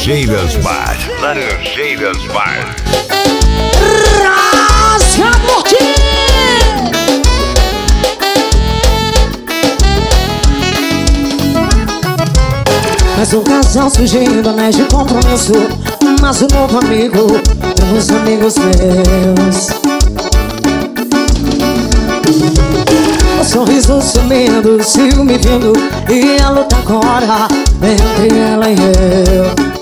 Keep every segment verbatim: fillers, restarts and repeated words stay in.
Laranjeiras Bar. Laranjeiras Bar. Rasga Mortinho! Mais um casal surgindo, anéis de compromisso. Mas um novo amigo, uns amigos meus. O sorriso sumindo, o ciúme vindo, e a luta agora entre ela e eu.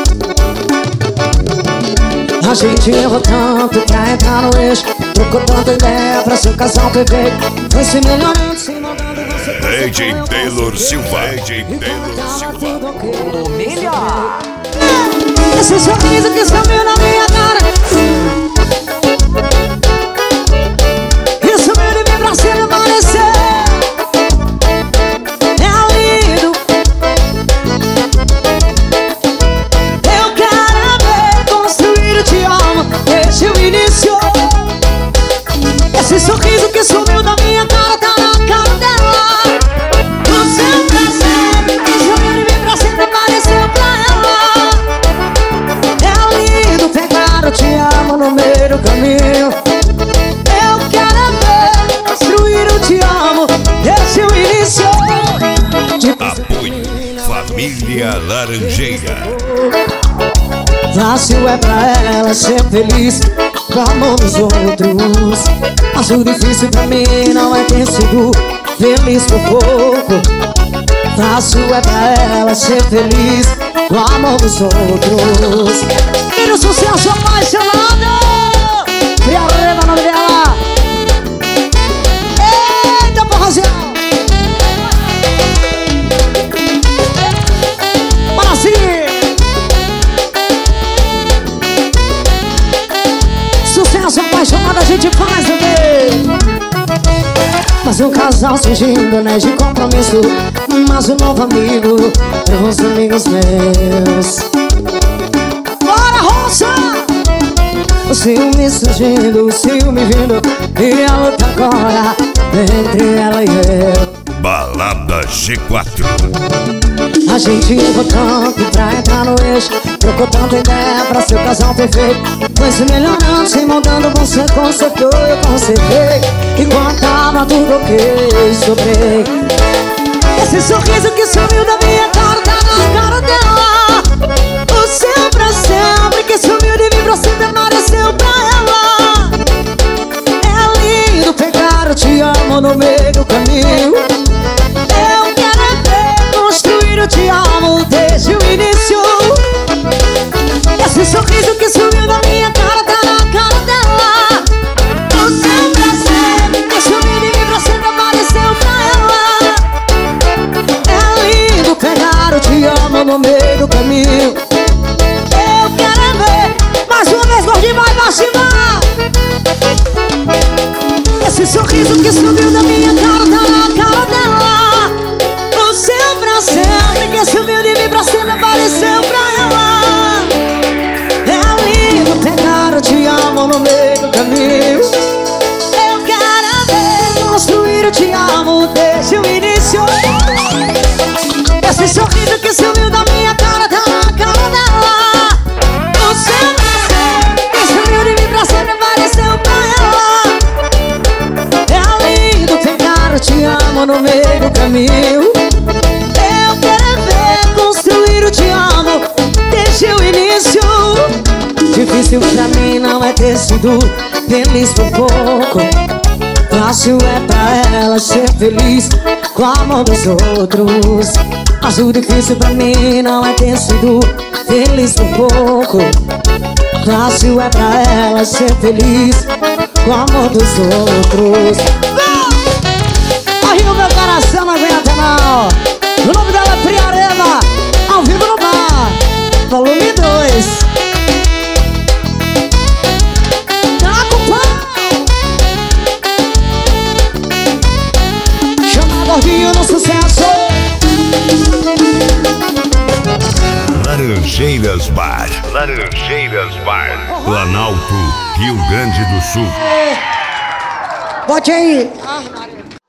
A gente errou tanto pra entrar no eixo, trocou tanta ideia pra ser o casal perfeito. Foi se melhorando, se mudando, você D J Taylor Silva. D J Taylor Silva. o melhor. Esse sorriso que sumiu na minha cara, e sumiu de mim pra cima aparecer. É lindo. Eu quero ver construir o te amo desde o início. Esse sorriso que sumiu da minha cara tá na cara dela. O seu prazer que sumiu de mim pra sempre apareceu pra ela. É lindo pegar o te amo no meio do caminho. Eu quero ver construir o te amo desde o início. Apoio Família Laranjeira. Fácil é pra ela ser feliz com o amor dos outros, mas o difícil pra mim não é ter sido feliz por pouco. Fácil é pra ela ser feliz com o amor dos outros. E no sucesso apaixonado, Friarema, o nome dela. Eita, porrazinho! Bora seguir! Sucesso apaixonado a gente faz também. Mas um casal surgindo, anéis de compromisso. Mas um novo amigo, uns amigos meus. Bora, roça! O ciúme surgindo, o ciúme vindo, e a luta agora entre ela e eu. Balada G quatro. A gente errou tanto pra entrar no eixo, trocou tanta ideia pra ser o casal perfeito. Foi se melhorando, se moldando, você consertou, eu consertei. Enquanto tava tudo ok, sobrei. Esse sorriso que sumiu da minha cara tá na cara dela. O seu pra sempre que sumiu de mim pra sempre apareceu pra ela. É lindo pegar o te amo no meio do caminho. Eu quero ver construir o te amo desde o início. Esse sorriso que sumiu da minha cara tá na cara dela. O seu pra sempre que sumiu de mim pra sempre apareceu pra ela. É lindo pegar o te amo no meio do caminho. Eu quero ver mais uma vez, gordinho, vai pra cima. Esse sorriso que sumiu da minha cara tá na cara dela. O seu pra sempre que sumiu de mim pra sempre apareceu pra ela. É lindo pegar o te amo no meio do caminho. Eu quero ver construir o te amo desde o início. Esse sorriso que sumiu da minha cara tá na cara dela. O seu pra sempre que sumiu de mim pra sempre apareceu pra ela. É lindo pegar o te amo no meio do caminho. Eu quero ver construir o te amo desde o início. Difícil pra mim não é ter sido feliz por pouco. Fácil é pra ela ser feliz com o amor dos outros. Mas o difícil pra mim não é ter sido feliz por pouco. Fácil é pra ela ser feliz com o amor dos outros. Aí o meu coração não aguenta não. O nome dela é Friarema, ao vivo no bar, volume dois. Tá com pau. Chama gordinho no sucesso. Laranjeiras Bar. Laranjeiras Bar. Planalto, Rio Grande do Sul. Bote aí.